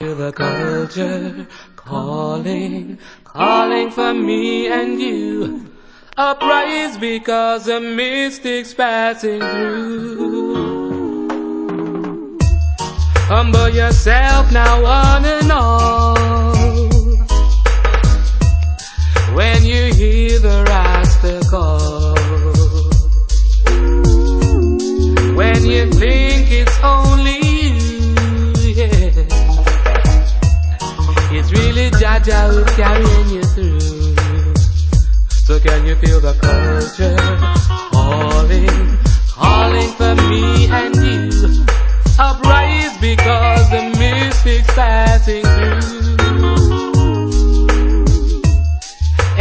Feel the culture calling, calling for me and you. Uprise because the mystic's passing through. Humble yourself now, one and all. When you hear the Rasta call, when you think it's only you, yeah, it's really Jah Jah who's carrying you through. So can you feel the culture